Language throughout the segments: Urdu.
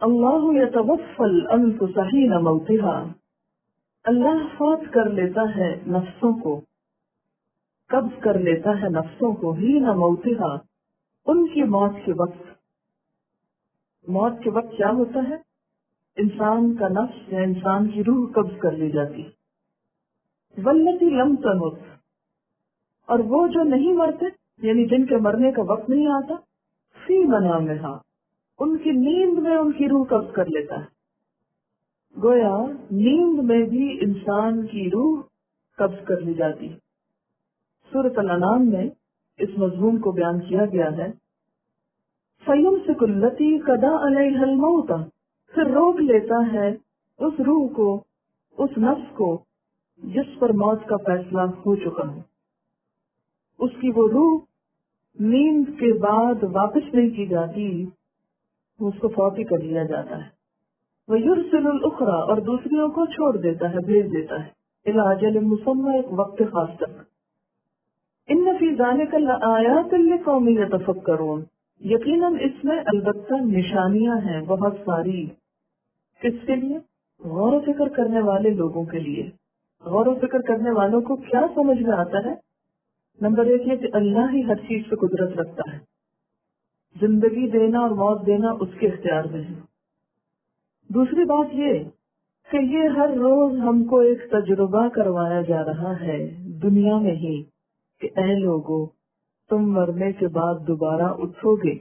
اللہ یتوفی الانفس حین موتہا، اللہ فوت کر لیتا ہے نفسوں کو، قبض کر لیتا ہے نفسوں کو، حین موتہا، ان کی موت کے وقت۔ موت کے وقت کیا ہوتا ہے؟ انسان کا نفس یا انسان کی روح قبض کر لی جاتی۔ واللتی لم تمت، اور وہ جو نہیں مرتے یعنی جن کے مرنے کا وقت نہیں آتا، فی منامہا، ان کی نیند میں ان کی روح قبض کر لیتا ہے۔ گویا نیند میں بھی انسان کی روح قبض کر لی جاتی۔ سورۃ الانعام میں اس مضمون کو بیان کیا گیا ہے، فَيُمْسِكُ الَّتِي قَضَىٰ عَلَيْهَا الْمَوْتَ، پھر روک لیتا ہے اس روح کو، اس نفس کو جس پر موت کا فیصلہ ہو چکا ہے۔ اس کی وہ روح نیند کے بعد واپس نہیں کی جاتی، اس کو فوت ہی کر لیا جاتا ہے۔ وَيُرْسِلُ الْأُخْرَىٰ، اور دوسریوں کو چھوڑ دیتا ہے، بھیج دیتا ہے، إِلَىٰ أَجَلٍ مُّسَمًّى، ایک وقت خاص تک۔ إِنَّ فِي ذَلِكَ لَآيَاتٍ لِقَوْمٍ يَتَفَكَّرُونَ، یقیناً اس میں البتہ نشانیاں ہیں بہت ساری۔ کس کے لیے؟ غور و فکر کرنے والے لوگوں کے لیے۔ غور و فکر کرنے والوں کو کیا سمجھ میں آتا ہے؟ نمبر ایک یہ کہ اللہ ہی ہر چیز پہ قدرت رکھتا ہے، زندگی دینا اور موت دینا اس کے اختیار میں ہے۔ دوسری بات یہ کہ یہ ہر روز ہم کو ایک تجربہ کروایا جا رہا ہے دنیا میں ہی کہ اے لوگو، تم مرنے کے بعد دوبارہ اٹھو گے،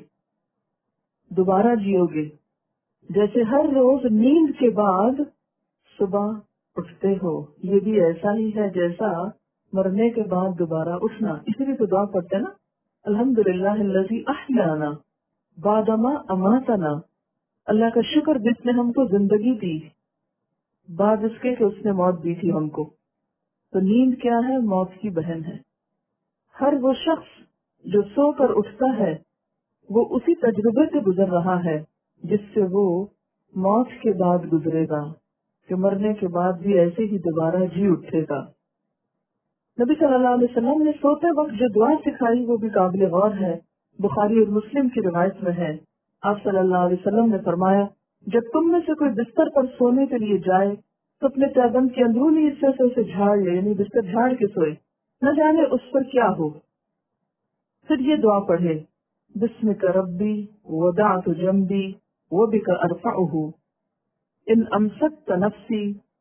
دوبارہ جیو گے، جیسے ہر روز نیند کے بعد صبح اٹھتے ہو، یہ بھی ایسا ہی ہے جیسا مرنے کے بعد دوبارہ اٹھنا۔ اسی لیے تو دعا پڑھتے ہیں نا، الحمدللہ الذی احیانا بعدما اماتنا، اللہ کا شکر جس نے ہم کو زندگی دی بعد اس کے کہ اس نے موت دی تھی ہم کو۔ تو نیند کیا ہے؟ موت کی بہن ہے۔ ہر وہ شخص جو سو کر اٹھتا ہے وہ اسی تجربے سے گزر رہا ہے جس سے وہ موت کے بعد گزرے گا، کہ مرنے کے بعد بھی ایسے ہی دوبارہ جی اٹھے گا۔ نبی صلی اللہ علیہ وسلم نے سوتے وقت جو دعا سکھائی وہ بھی قابل غور ہے، بخاری اور مسلم کی روایت میں ہے۔ آپ صلی اللہ علیہ وسلم نے فرمایا، جب تم میں سے کوئی بستر پر سونے کے لیے جائے تو اپنے تہبند کے اندرونی حصے سے اسے جھاڑ لے، یعنی بستر جھاڑ کے سوئے، نہ جانے اس پر کیا ہو۔ پھر یہ دعا پڑھے، بسمک ربی وضعت جنبی وبک ارفعہ، ان امسکت نفسی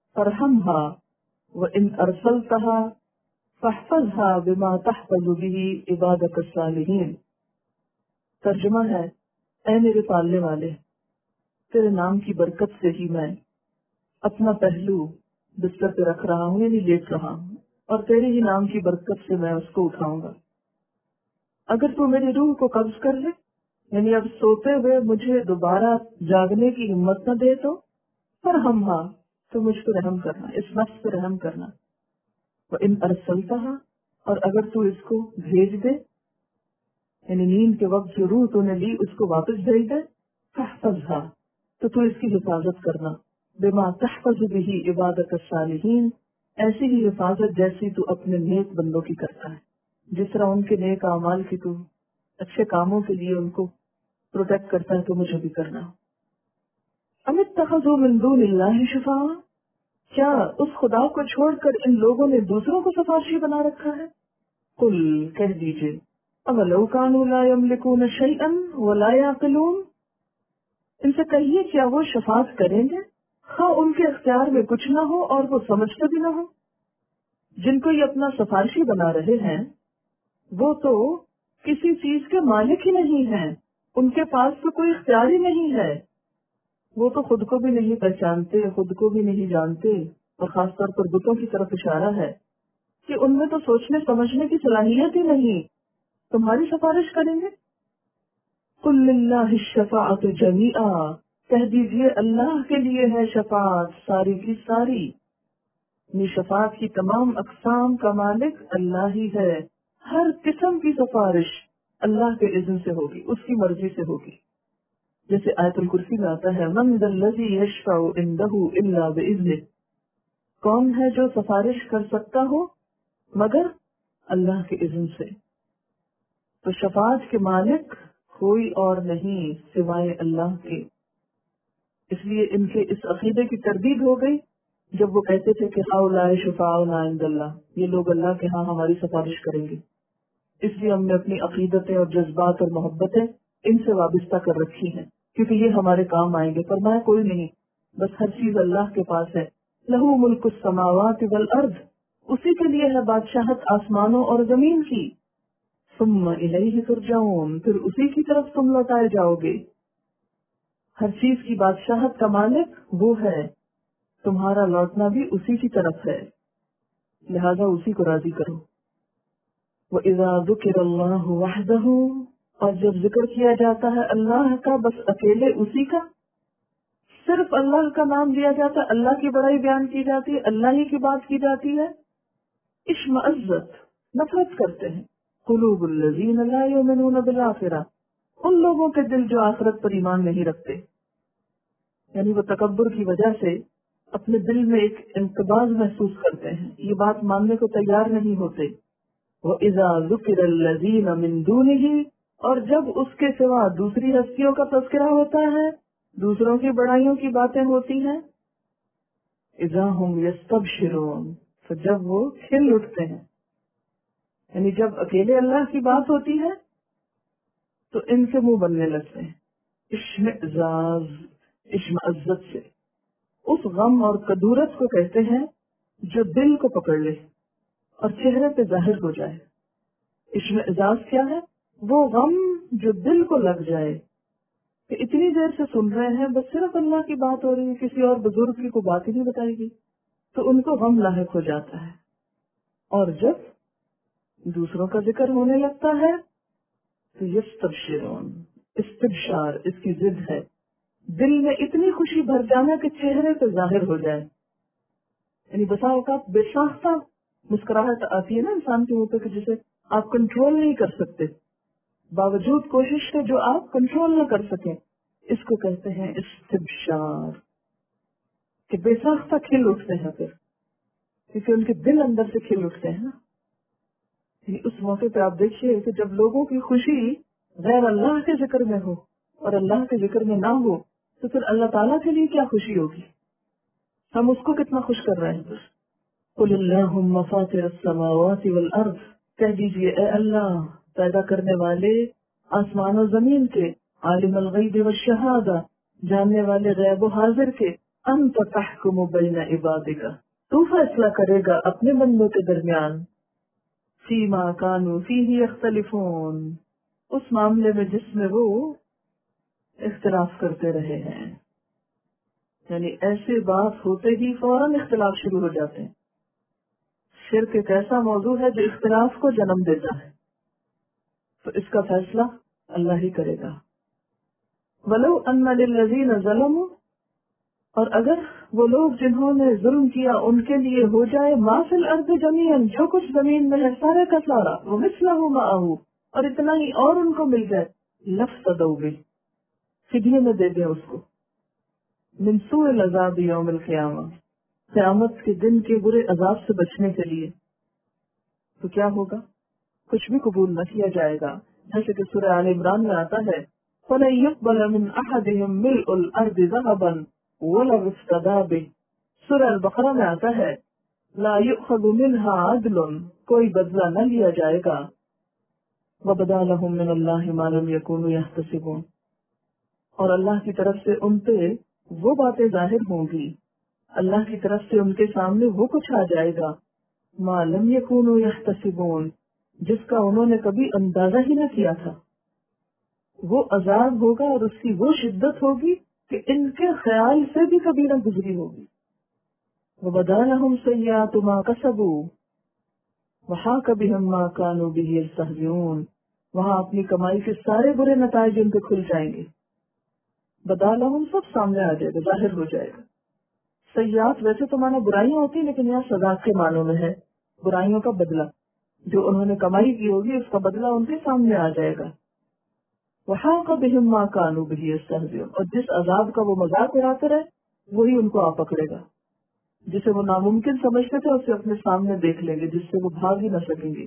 فارحمها وان ارسلتها فاحفظها بما تحفظ به عبادك الصالحین۔ ترجمہ ہے، اے میرے پالنے والے، تیرے نام کی برکت سے ہی میں اپنا پہلو بستر پہ رکھ رہا ہوں، یعنی لیٹ رہا ہوں، اور تیرے ہی نام کی برکت سے میں اس کو اٹھاؤں گا۔ اگر تو میری روح کو قبض کر لے، یعنی اب سوتے ہوئے مجھے دوبارہ جاگنے کی ہمت نہ دے تو فرحمھا، تو مجھ پہ رحم کرنا، اس نفس پہ رحم کرنا۔ وَإِنْ أَرْسَلْتَهَا، اور اگر تو اس کو بھیج دے، یعنی نیند کے وقت جو روح تو نے لی اس کو واپس بھیج دے، فَاحْفَظْهَا، تو اس کی حفاظت کرنا، بِمَا تَحْفَظُ بِهِ عِبَادَكَ الصَّالِحِينَ، ایسی ہی حفاظت جیسی تو اپنے نیک بندوں کی کرتا ہے، جس طرح ان کے نیک اعمال کی تو اچھے کاموں کے لیے ان کو پروٹیکٹ کرتا ہے، تو مجھے بھی کرنا۔ ام اتخذوا من دون اللہ شفاعا، کیا اس خدا کو چھوڑ کر ان لوگوں نے دوسروں کو سفارشی بنا رکھا ہے؟ قل، کہہ دیجئے، اولو کانوا لا یملکون شیئا ولا یعقلون، ان سے کہیے کیا وہ شفاعت کریں گے خواہ ان کے اختیار میں کچھ نہ ہو اور وہ سمجھتے بھی نہ ہو؟ جن کو یہ اپنا سفارشی بنا رہے ہیں وہ تو کسی چیز کے مالک ہی نہیں ہیں، ان کے پاس تو کوئی اختیار ہی نہیں ہے، وہ تو خود کو بھی نہیں پہچانتے، خود کو بھی نہیں جانتے، اور خاص طور پر بتوں کی طرف اشارہ ہے کہ ان میں تو سوچنے سمجھنے کی صلاحیت ہی نہیں، تمہاری سفارش کریں گے؟ قل للہ الشفاعۃ جمیعا، کہہ دیجئے اللہ کے لیے ہے شفاعت ساری کی ساری، یہ شفاعت کی تمام اقسام کا مالک اللہ ہی ہے، ہر قسم کی سفارش اللہ کے اذن سے ہوگی، اس کی مرضی سے ہوگی۔ جیسے آیت الکرسی میں آتا ہے، من ذا الذی یشفع عندہ الا باذنہ، کون ہے جو سفارش کر سکتا ہو مگر اللہ کے اذن سے۔ تو شفاعت کے مالک کوئی اور نہیں سوائے اللہ کے۔ اس لیے ان کے اس عقیدے کی تردید ہو گئی جب وہ کہتے تھے کہ ہؤلاء شفاعنا عند اللہ، یہ لوگ اللہ کے ہاں ہماری سفارش کریں گے. اس لیے ہم نے اپنی عقیدتیں اور جذبات اور محبتیں ان سے وابستہ کر رکھی ہیں کیونکہ یہ ہمارے کام آئیں گے. فرمایا کوئی نہیں، بس ہر چیز اللہ کے پاس ہے. لہو ملک السماوات والارض، اسی کے لیے ہے بادشاہت آسمانوں اور زمین کی. ثم الیہ ترجعون، پھر اسی کی طرف تم لوٹائے جاؤ گے. ہر چیز کی بادشاہت کا مالک وہ ہے، تمہارا لوٹنا بھی اسی کی طرف ہے، لہذا اسی کو راضی کرو. وَإِذَا ذُكِرَ اللَّهُ وَحْدَهُ، اور جب ذکر کیا جاتا ہے اللہ کا بس اکیلے اسی کا، صرف اللہ کا نام لیا جاتا ہے، اللہ کی بڑائی بیان کی جاتی ہے، اللہ ہی کی بات کی جاتی ہے، اشمئزت نفرت کرتے ہیں قلوب الذین لا یؤمنون بالآخرہ، ان لوگوں کے دل جو آخرت پر ایمان نہیں رکھتے. یعنی وہ تکبر کی وجہ سے اپنے دل میں ایک انقباض محسوس کرتے ہیں، یہ بات ماننے کو تیار نہیں ہوتے. وَإِذَا ذُكِرَ الَّذِينَ مِن دُونِهِ، اور جب اس کے سوا دوسری ہستیوں کا تذکرہ ہوتا ہے، دوسروں کی بڑائیوں کی باتیں ہوتی ہیں، اِذَا هُمْ يَسْتَبْشِرُونَ، تو جب وہ کھل اٹھتے ہیں. یعنی جب اکیلے اللہ کی بات ہوتی ہے تو ان کے منہ بننے لگتے ہیں اشمئزاز، اشمئزت سے. اس غم اور کدورت کو کہتے ہیں جو دل کو پکڑ لے اور چہرے پہ ظاہر ہو جائے. اشمئزاز کیا ہے؟ وہ غم جو دل کو لگ جائے کہ اتنی دیر سے سن رہے ہیں، بس صرف اللہ کی بات ہو رہی ہے، کسی اور بزرگ کی کوئی بات ہی نہیں بتائے گی، تو ان کو غم لاحق ہو جاتا ہے. اور جب دوسروں کا ذکر ہونے لگتا ہے تو یستبشرون، استبشار اس کی ضد ہے، دل میں اتنی خوشی بھر جانا کہ چہرے پہ ظاہر ہو جائے. یعنی بسا اوقات بے ساختہ مسکراہٹ آتی ہے نا انسان کے منہ پہ کہ جسے آپ کنٹرول نہیں کر سکتے، باوجود کوشش کے جو آپ کنٹرول نہ کر سکیں، اس کو کہتے ہیں استبشار، کہ بے ساختہ کھل اٹھتے ہیں پھر، کیونکہ ان کے دل اندر سے کھل اٹھتے ہیں نا. اس موقع پہ آپ دیکھیے کہ جب لوگوں کی خوشی غیر اللہ کے ذکر میں ہو اور اللہ کے ذکر میں نہ ہو تو پھر اللہ تعالیٰ کے لیے کیا خوشی ہوگی، ہم اس کو کتنا خوش کر رہے ہیں. بس قل اللہم فاطر السماوات والارض، کہہ دیجئے اے اللہ پیدا کرنے والے آسمان و زمین کے، عالم الغیب والشہادہ جاننے والے غیب و حاضر کے، انت تحکم بین عبادک، تو فیصلہ کرے گا اپنے بندوں کے درمیان، فیما کانوا فیہ یختلفون، اس معاملے میں جس میں وہ اختلاف کرتے رہے ہیں. یعنی ایسے بات ہوتے ہی فوراً اختلاف شروع ہو جاتے ہیں. شرک ایک ایسا موضوع ہے جو اختلاف کو جنم دیتا ہے، تو اس کا فیصلہ اللہ ہی کرے گا. وَلَوْ أَنَّ لِلَّذِينَ ظَلَمُوا، اور اگر وہ لوگ جنہوں نے ظلم کیا ان کے لیے ہو جائے ما فی الارض جمیعا، جو کچھ زمین میں ہے سارے کا سارا، وَمِثْلَهُ مَعَهُ، اور اتنا ہی اور ان کو مل جائے، لَافْتَدَوْا بِهِ، فدیے میں دے دیں اس کو، من سوء العذاب یوم القیامہ، قیامت کے دن کے برے عذاب سے بچنے کے لیے. تو کیا ہوگا؟ کچھ بھی قبول نہ کیا جائے گا، جیسے کہ سورہ آل عمران میں آتا ہے فَلَن يُقْبَلَ مِنْ أَحَدِهِمْ مِلْءُ الْأَرْضِ ذَهَبًا وَلَوِ افْتَدَىٰ بِهِ. سورہ البقرہ میں آتا ہے لا يُؤْخَذُ مِنْهَا عَدْلٌ، کوئی بدلہ نہ لیا جائے گا، وَبَدَا لَهُم مِّنَ اللَّهِ مَا لَمْ يَكُونُوا يَحْتَسِبُونَ، اور اللہ کی طرف سے ان پہ وہ باتیں ظاہر ہوں گی، اللہ کی طرف سے ان کے سامنے وہ کچھ آ جائے گا، مَا لَمْ يَكُونُوا يَحْتَسِبُونَ، جس کا انہوں نے کبھی اندازہ ہی نہ کیا تھا. وہ عذاب ہوگا اور اس کی وہ شدت ہوگی کہ ان کے خیال سے بھی کبھی نہ گزری ہوگی. وَبَدَا لَهُمْ سَيِّئَاتُ مَا كَسَبُوا وَحَاقَ بِهِم مَّا كَانُوا بِهِ يَسْتَهْزِئُونَ، وہاں اپنی کمائی کے سارے برے نتائج ان پہ کھل جائیں گے. بدا لہم سب سامنے آ جائے گا، ظاہر ہو جائے گا. سیئات ویسے تو مانا برائیاں ہوتی ہیں، لیکن یہاں سزا کے معنوں میں ہے، برائیوں کا بدلہ، جو انہوں نے کمائی کی ہوگی اس کا بدلہ ان کے سامنے آ جائے گا. وحاق بہم ما کانوا بہ یستہزئون، اور جس عذاب کا وہ مذاق اڑاتے رہے وہی ان کو آ پکڑے گا. جسے وہ ناممکن سمجھتے تھے اسے اپنے سامنے دیکھ لیں گے، جس سے وہ بھاگ ہی نہ سکیں گے.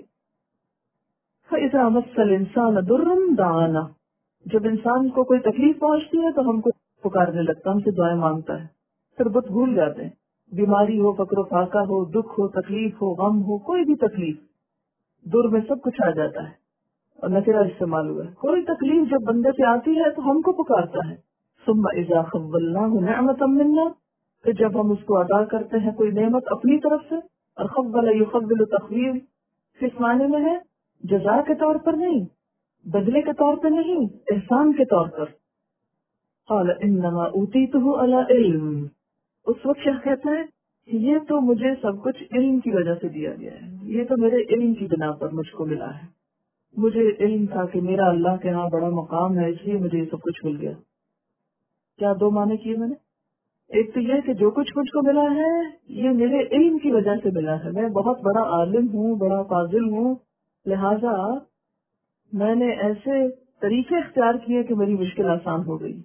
فَإِذَا مَسَّ الْإِنسَانَ ضُرٌّ دَعَانَا، جب انسان کو کوئی تکلیف پہنچتی ہے تو ہم کو پکارنے لگتا ہے، ہم سے دعائیں مانگتا ہے، پھر بت بھول جاتے ہیں. بیماری ہو، فقر و فاقہ ہو، دکھ ہو، تکلیف ہو، غم ہو، کوئی بھی تکلیف، دور میں سب کچھ آ جاتا ہے. اور نکرہ استعمال ہوا ہے. کوئی تکلیف جب بندے سے آتی ہے تو ہم کو پکارتا ہے. ثم اذا خولناه نعمة منا، پھر جب ہم اس کو عطا کرتے ہیں کوئی نعمت اپنی طرف سے. اور خبل یخبل تخویل کس معنی میں ہے؟ جزا کے طور پر نہیں، بدلے کے طور پر نہیں، احسان کے طور پر. قال انما اوتیته على علم، اس وقت کیا کہتا ہے؟ یہ تو مجھے سب کچھ علم کی وجہ سے دیا گیا ہے، یہ تو میرے علم کی بنا پر مجھ کو ملا ہے. مجھے علم تھا کہ میرا اللہ کے ہاں بڑا مقام ہے، اس لیے مجھے یہ سب کچھ مل گیا. کیا دو معنی کیے میں نے؟ ایک تو یہ کہ جو کچھ مجھ کو ملا ہے یہ میرے علم کی وجہ سے ملا ہے. میں بہت بڑا عالم ہوں، بڑا فاضل ہوں، لہذا میں نے ایسے طریقے اختیار کیے کہ میری مشکل آسان ہو گئی.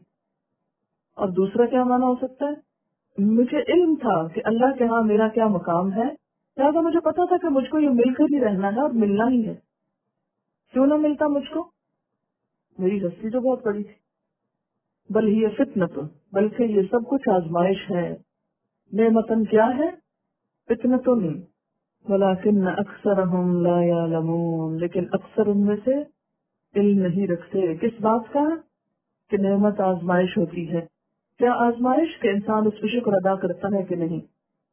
اور دوسرا کیا معنی ہو سکتا ہے؟ مجھے علم تھا کہ اللہ کے ہاں میرا کیا مقام ہے، لہٰذا مجھے پتا تھا کہ مجھ کو یہ مل کر ہی رہنا ہے اور ملنا ہی ہے. کیوں نہ ملتا مجھ کو؟ میری ہستی تو بہت بڑی تھی. بل یہ فتنۃ، بلکہ یہ سب کچھ آزمائش ہے. نعمتن کیا ہے؟ فتنۃ، ولکن اکثرہم لا یعلمون، لیکن اکثر ان میں سے علم نہیں رکھتے. کس بات کا؟ کہ نعمت آزمائش ہوتی ہے. کیا آزمائش؟ کہ انسان اس پر شکر ادا کرتا ہے کہ نہیں.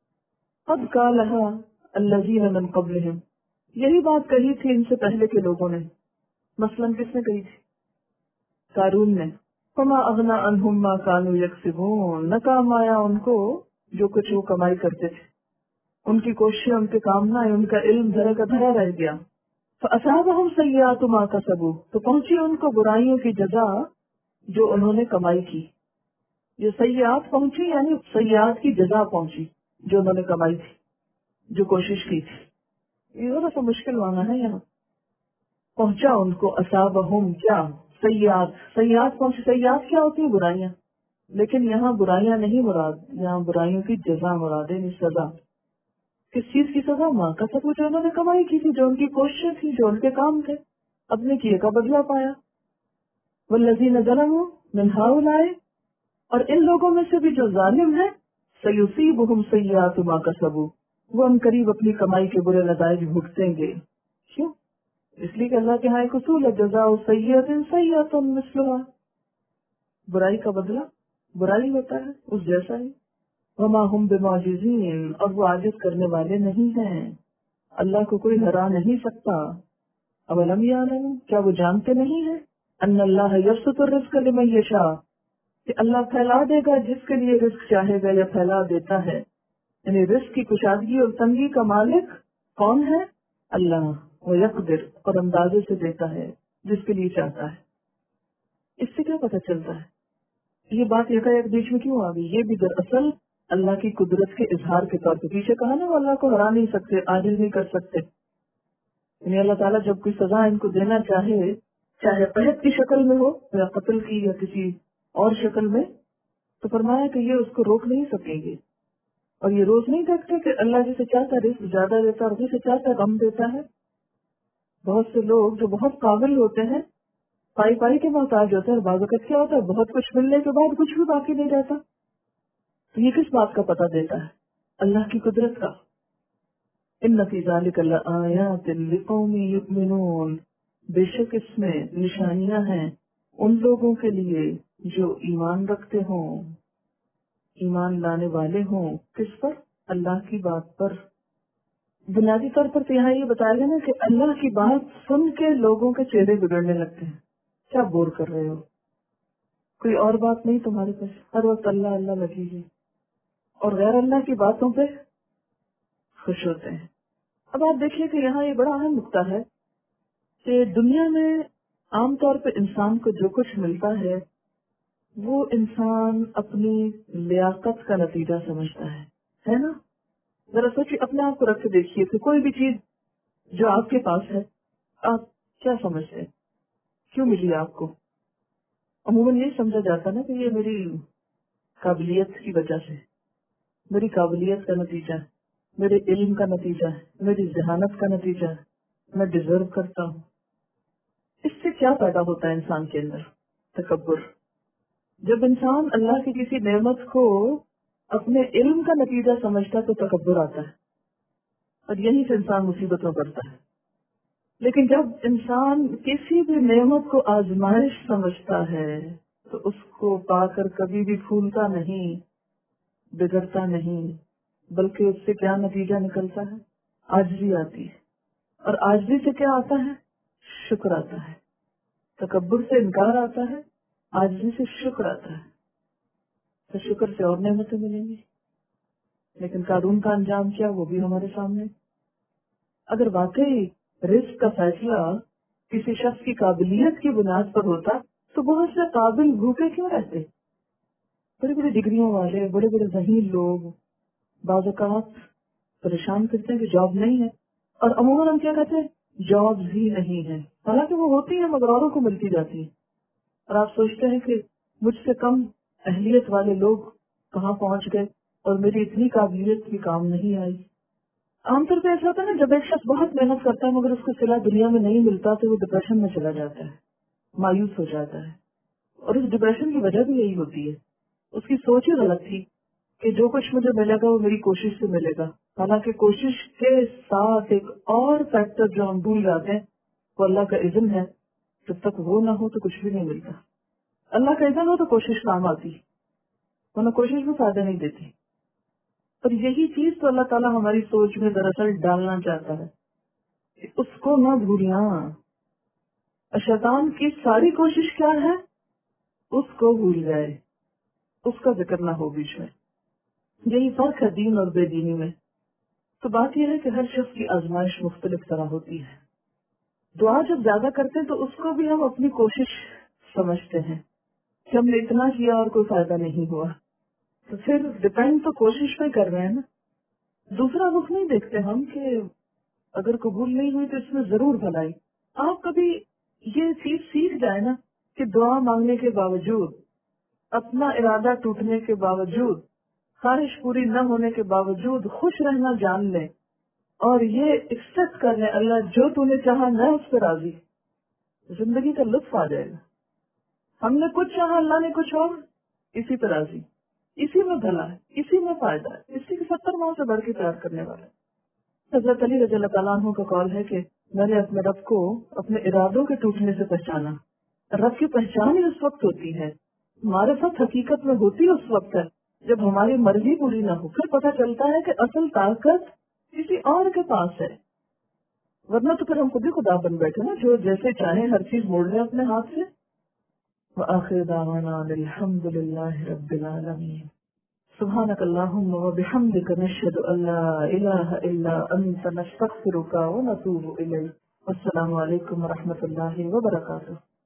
قد قالھا الذین من قبلہم، یہی بات کہی تھی ان سے پہلے کے لوگوں نے. مثلاً کس نے کہی تھی؟ قارون نے. فما اغنی عنہم ما کانوا یکسبون، نہ کام آیا ان کو جو کچھ وہ کمائی کرتے تھے. ان کی کوششیں، ان کے کام نہ آئے، ان کا علم دھرے کا دھرا رہ گیا. فاصابہم سیئات ما کسبوا، تو پہنچی ان کو برائیوں کی جزا جو انہوں نے کمائی کی. یہ سیئات پہنچی یعنی سیئات کی جزا پہنچی جو انہوں نے کمائی تھی، جو کوشش کی تھی. یہ ذرا سا مشکل معنی ہے یہاں. پہنچا ان کو اصابہم کیا؟ سیئات. سیئات پہنچی. سیئات کیا ہوتی ہیں؟ برائیاں. لیکن یہاں برائیاں نہیں مراد، یہاں برائیوں کی جزا مراد ہے، سزا. کس چیز کی سزا؟ ماں کا سب جو انہوں نے کمائی کی تھی، جو ان کی کوششیں تھی، جو ان کے کام تھے، اپنے کیے کا بدلہ پایا. والذین ظلموا من ہؤلاء، اور ان لوگوں میں سے بھی جو ظالم ہے، سیصیبہم سیئات ما کسبوا، وہ ان قریب اپنی کمائی کے برے نتائج بھگتیں گے. کیوں؟ اس لیے کہ اللہ کے ہاں ایک اصول ہے، جزاء سیئۃ سیئۃ مثلھا، برائی کا بدلہ برائی ہوتا ہے اس جیسا ہی. وما ہم بمعجزین، اور وہ عاجز کرنے والے نہیں ہیں، اللہ کو کوئی ہرا نہیں سکتا. اولم یعلموا، کیا وہ جانتے نہیں ہیں؟ ان اللہ یبسط الرزق لمن یشاء، کہ اللہ پھیلا دے گا جس کے لیے رزق چاہے گا، یا پھیلا دیتا ہے. یعنی رزق کی کشادگی اور تنگی کا مالک کون ہے؟ اللہ. وہ یقدر، اور اندازے سے دیتا ہے جس کے لیے چاہتا ہے. اس سے کیا پتہ چلتا ہے؟ یہ بات ایک بیچ میں کیوں آ گئی؟ یہ بھی دراصل اللہ کی قدرت کے اظہار کے طور پہ. پیچھے کہا نا وہ اللہ کو ہرا نہیں سکتے، عاجز نہیں کر سکتے. یعنی اللہ تعالیٰ جب کوئی سزا ان کو دینا چاہے، چاہے قحط کی شکل میں ہو یا قتل کی یا کسی اور شکل میں، تو فرمایا کہ یہ اس کو روک نہیں سکیں گے. اور یہ روز نہیں دیکھتے کہ اللہ جسے چاہتا ہے رزق زیادہ دیتا ہے اور جسے چاہتا ہے کم دیتا ہے. بہت سے لوگ جو بہت قابل ہوتے ہیں پائی پائی کے محتاج ہوتے ہیں، اور بعض اوقات کیا ہوتا ہے بہت کچھ ملنے کے بعد کچھ بھی باقی نہیں رہتا. تو یہ کس بات کا پتہ دیتا ہے؟ اللہ کی قدرت کا. ان فی ذلک لآیات لقوم یؤمنون، بے شک اس میں نشانیاں ہیں ان لوگوں کے لیے جو ایمان رکھتے ہوں، ایمان لانے والے ہوں. کس پر؟ اللہ کی بات پر. بنیادی طور پر تو یہاں یہ بتایا گیا نا کہ اللہ کی بات سن کے لوگوں کے چہرے بگڑنے لگتے ہیں. کیا بور کر رہے ہو؟ کوئی اور بات نہیں تمہارے پاس؟ ہر وقت اللہ اللہ لگی ہوئی، اور غیر اللہ کی باتوں پہ خوش ہوتے ہیں. اب آپ دیکھیے کہ یہاں یہ بڑا اہم نقطہ ہے کہ دنیا میں عام طور پہ انسان کو جو کچھ ملتا ہے وہ انسان اپنی لیاقت کا نتیجہ سمجھتا ہے نا؟ ذرا سوچیے، اپنے آپ کو رکھ کے دیکھیے کہ کوئی بھی چیز جو آپ کے پاس ہے آپ کیا سمجھتے ہیں؟ کیوں ملی آپ کو؟ عموماً یہ سمجھا جاتا نا کہ یہ میری قابلیت کی وجہ سے، میری قابلیت کا نتیجہ ہے، میرے علم کا نتیجہ ہے، میری ذہانت کا نتیجہ ہے، میں ڈیزرو کرتا ہوں. اس سے کیا پیدا ہوتا ہے انسان کے اندر؟ تکبر. جب انسان اللہ کی کسی نعمت کو اپنے علم کا نتیجہ سمجھتا تو تکبر آتا ہے، اور یہی سے انسان مصیبت میں پڑتا ہے۔ لیکن جب انسان کسی بھی نعمت کو آزمائش سمجھتا ہے تو اس کو پا کر کبھی بھی پھولتا نہیں، بگڑتا نہیں، بلکہ اس سے کیا نتیجہ نکلتا ہے؟ عاجزی آتی ہے، اور عاجزی سے کیا آتا ہے؟ شکر آتا ہے۔ تکبر سے انکار آتا ہے، عاجزی سے شکر آتا ہے، تو شکر سے اور نعمتیں ملیں گی۔ لیکن قارون کا انجام کیا، وہ بھی ہمارے سامنے۔ اگر واقعی رزق کا فیصلہ کسی شخص کی قابلیت کی بنیاد پر ہوتا تو بہت سے قابل بھوکے کیوں رہتے؟ بڑے بڑے ڈگریوں والے، بڑے بڑے ذہین لوگ بعض اوقات پریشان کرتے ہیں کہ جاب نہیں ہے، اور عموماً ہم کیا کہتے ہیں؟ جاب ہی نہیں ہے، حالانکہ وہ ہوتی ہیں مگر اوروں کو ملتی جاتی ہیں۔ اور آپ سوچتے ہیں کہ مجھ سے کم اہلیت والے لوگ کہاں پہنچ گئے اور میری اتنی قابلیت بھی کام نہیں آئی۔ عام طور پہ ایسا ہوتا ہے نا، جب ایک شخص بہت محنت کرتا ہے مگر اس کو صلہ دنیا میں نہیں ملتا تو وہ ڈپریشن میں چلا جاتا ہے، مایوس ہو جاتا ہے، اور اس ڈپریشن کی وجہ بھی یہی ہوتی ہے، اس کی سوچ ہی غلط تھی کہ جو کچھ مجھے ملے گا وہ میری کوشش سے ملے گا، حالانکہ کوشش کے ساتھ ایک اور فیکٹر جو ہم بھول جاتے ہیں وہ اللہ کا اذن ہے۔ جب تک وہ نہ ہو تو کچھ بھی نہیں ملتا۔ اللہ کا اذن ہو تو کوشش کام آتی، ورنہ کوشش بھی فائدہ نہیں دیتی۔ اور یہی چیز تو اللہ تعالیٰ ہماری سوچ میں دراصل ڈالنا چاہتا ہے کہ اس کو نہ بھولنا۔ شیطان کی ساری کوشش کیا ہے؟ اس کو بھول جائے، اس کا ذکر نہ ہو بیچ میں۔ یہی فرق ہے دین اور بے دینی میں۔ تو بات یہ ہے کہ ہر شخص کی آزمائش مختلف طرح ہوتی ہے۔ دعا جب زیادہ کرتے ہیں تو اس کو بھی ہم اپنی کوشش سمجھتے ہیں کہ ہم نے اتنا کیا اور کوئی فائدہ نہیں ہوا، تو پھر ڈپینڈ تو کوشش پہ کر رہے ہیں نا۔ دوسرا رخ نہیں دیکھتے ہم کہ اگر قبول نہیں ہوئی تو اس میں ضرور بھلائی۔ آپ کبھی یہ چیز سیکھ جائے نا کہ دعا مانگنے کے باوجود، اپنا ارادہ ٹوٹنے کے باوجود، خواہش پوری نہ ہونے کے باوجود خوش رہنا جان لیں، اور یہ ایکسپٹ کر لیں اللہ جو تو نے چاہا میں اس پہ راضی، زندگی کا لطف آ جائے گا۔ ہم نے کچھ چاہا، اللہ نے کچھ اور، اسی پہ راضی، اسی میں بھلا ہے، اسی میں فائدہ ہے، اسی کے 70 ماہ سے بڑھ کے پیار کرنے والا ہے۔ حضرت علی رضی اللہ تعالیٰ عنہ کا قول ہے کہ میں نے اپنے رب کو اپنے ارادوں کے ٹوٹنے سے پہچانا۔ رب کی پہچان ہی اس وقت ہوتی ہے، معرفت حقیقت میں ہوتی اس وقت ہے جب ہماری مرضی پوری نہ ہو، پھر پتہ چلتا ہے کہ اصل طاقت کسی اور کے پاس ہے، ورنہ تو پھر ہم خود ہی خدا بن بیٹھے نا، جو جیسے چاہیں ہر چیز موڑ لیں اپنے ہاتھ سے۔ وآخر دعوانا الحمد للہ رب العالمین۔ سبحانک اللہم وبحمدک نشہد ان لا الہ الا انت نستغفرک ونتوب الیک۔ السلام علیکم ورحمۃ اللہ وبرکاتہ۔